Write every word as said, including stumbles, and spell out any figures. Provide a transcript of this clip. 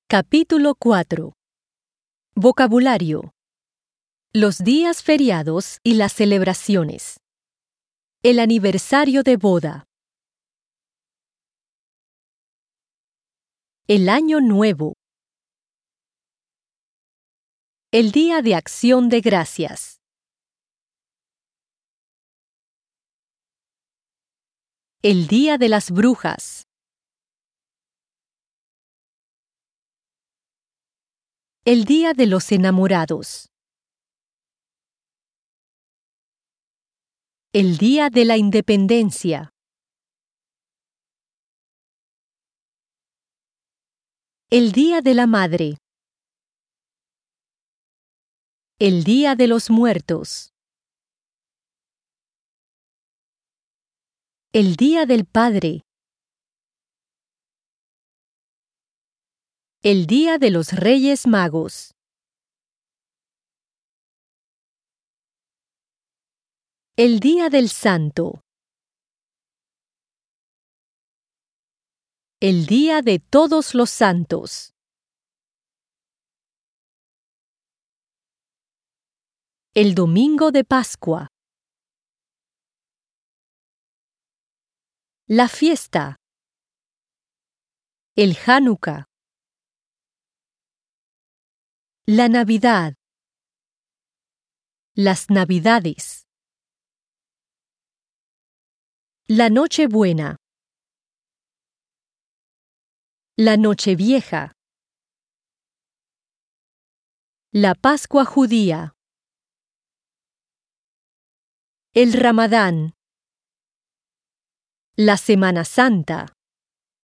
Capítulo cuatro. Vocabulario. Los días feriados y las celebraciones. El aniversario de boda. El año nuevo. El día de acción de gracias. El día de las brujas. El día de los enamorados. El día de la independencia. El día de la madre. El día de los muertos. El día del padre. El día de los Reyes Magos. El día del santo. El día de todos los santos. El domingo de Pascua. La fiesta. El Hanukkah. La Navidad. Las Navidades. La Nochebuena. La Nochevieja. La Pascua judía. El Ramadán. La Semana Santa.